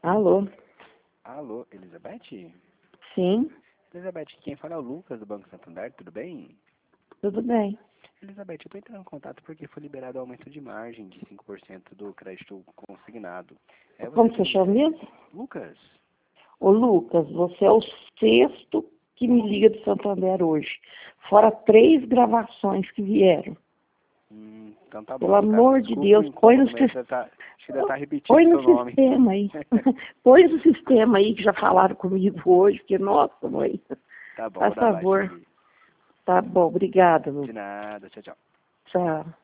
Alô? Alô, Elizabeth? Sim, Elizabeth, quem fala é o Lucas do Banco Santander, tudo bem? tudo bem. Elizabeth, eu estou entrando em contato porque foi liberado o aumento de margem de 5% do crédito consignado. Você Como você tem... chama mesmo? Lucas? Ô, Lucas, você é o sexto que me liga do Santander hoje. Fora 3 gravações que vieram. Então tá Pelo bom, tá? amor de Desculpa o Deus, põe no, incômodo, mas acho que deve estar repetindo põe no seu nome. sistema aí. Põe no sistema aí que já falaram comigo hoje, porque, nossa, mãe. Tá bom, Faz vou dar baixa favor. aqui. Tá bom, obrigada, De Lucas. nada, tchau, tchau. Tchau.